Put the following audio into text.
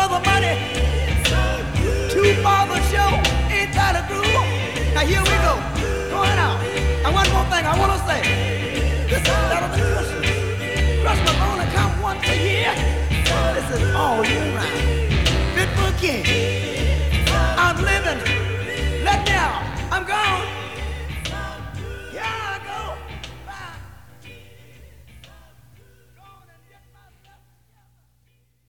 for the money, two for the show. Ain't that a groove? Now here we go. Going out. And one more thing I want to say. This is better than Christmas. Christmas only comes once a year. This is all year round. Fit for a king.